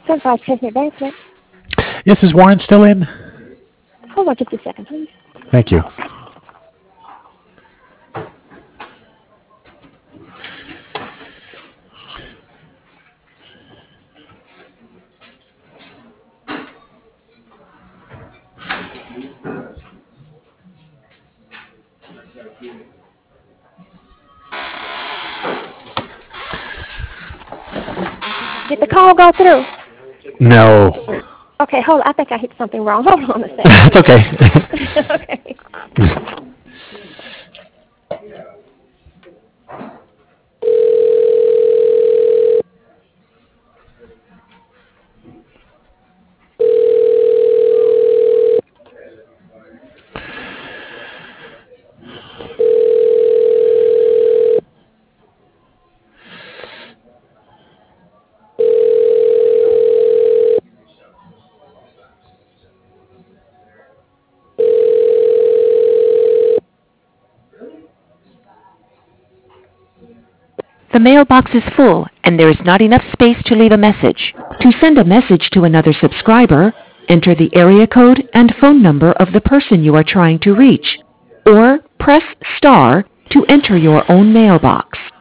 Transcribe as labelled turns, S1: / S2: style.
S1: Certified Testing Advancement.
S2: Yes, is Warren still in?
S1: Hold on just a second, please.
S2: Thank you.
S1: Did the call go through?
S2: No.
S1: Okay, hold on. I think I hit something wrong. Hold on a second.
S2: That's okay.
S1: Okay.
S3: The mailbox is full and there is not enough space to leave a message. To send a message to another subscriber, enter the area code and phone number of the person you are trying to reach, or press star to enter your own mailbox.